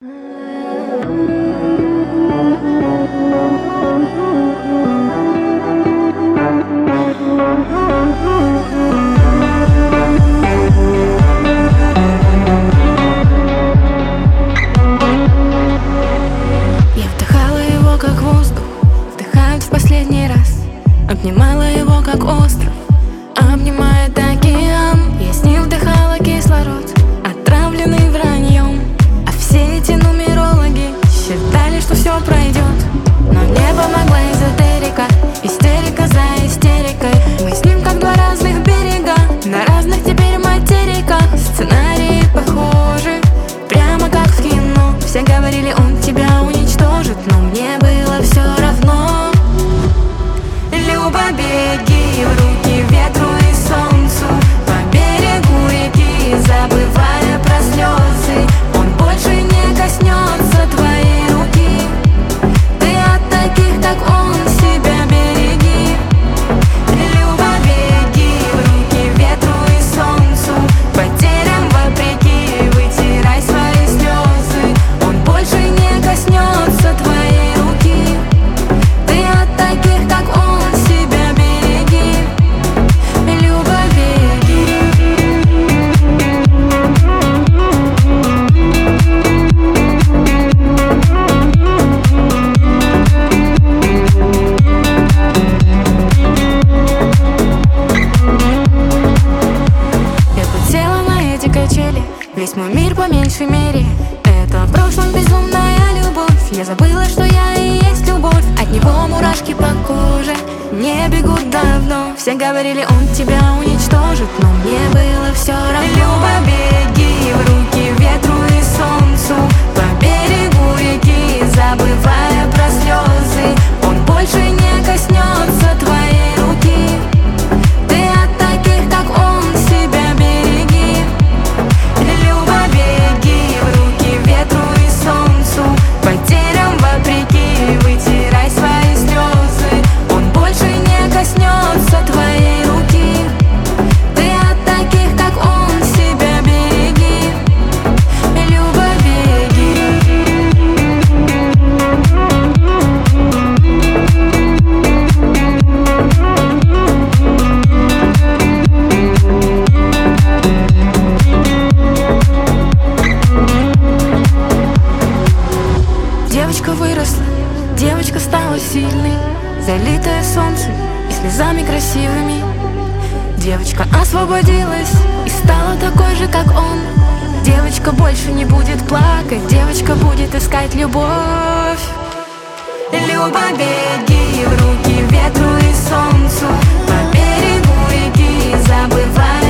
Я вдыхала его как воздух, вдыхают в последний раз. Обнимала его как остров, обнимает океан. Я с ним вдыхала кислород, отравленный враньем. А все эти нумерологи считали, что все пройдет. Но мне помогла эзотерика, истерика за истерикой. Мы с ним как два разных берега, на разных теперь материках. Сценарии похожи, прямо как в кино. Все говорили, он тебя уничтожит, но мне было все равно. Люба, беги в руки ветру и солнцу, по берегу реки, забывая про слезы. Он больше не коснется твоей руки. Ты от таких, как он, себя береги. Люба, беги в руки ветру и солнцу, потерям вопреки, вытирай свои слезы. Он больше не коснется твоей руки. Ты от таких, как он, себя береги. Люба, беги. Я подсела на эти качели, весь мой мир по меньшей мере. Это в прошлом безумная любовь. Я забыла, что я и есть любовь. От него мурашки по коже не бегут давно. Все говорили, он тебя уничтожит, но мне было все равно. Люба, беги в руки ветру и солнцу, по берегу реки, забывая про слезы. Он больше не коснется твоей руки. Ты от таких, как он, себя береги. Люба, беги в руки ветру и солнцу, потерям вопреки, вытирай свои слезы. Он больше не коснется твоей руки. Ты от таких, как он, себя береги. Люба, беги. Девочка выросла, девочка стала сильной, залитая солнцем и слезами красивыми. Девочка освободилась и стала такой же, как он. Девочка больше не будет плакать, девочка будет искать любовь. Люба, беги в руки ветру и солнцу, по берегу реки, забывай